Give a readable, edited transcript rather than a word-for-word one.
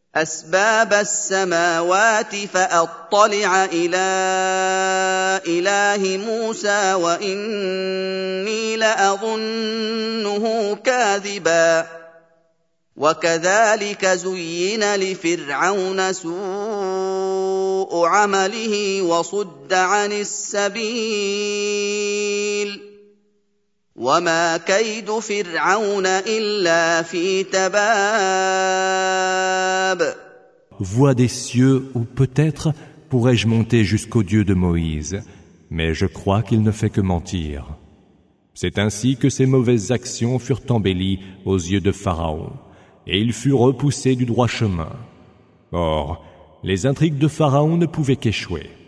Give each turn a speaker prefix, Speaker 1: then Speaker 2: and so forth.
Speaker 1: أسباب السماوات فأطلع إلى إله موسى وإني لأظنه كاذبا وكذلك زين لفرعون سوء عمله وصد عن السبيل وما كيد فرعون إلا في تباب.
Speaker 2: Voix des cieux, ou peut-être pourrais-je monter jusqu'au Dieu de Moïse, mais je crois qu'il ne fait que mentir. C'est ainsi que ses mauvaises actions furent embellies aux yeux de Pharaon, et il fut repoussé du droit chemin. Or, les intrigues de Pharaon ne pouvaient qu'échouer.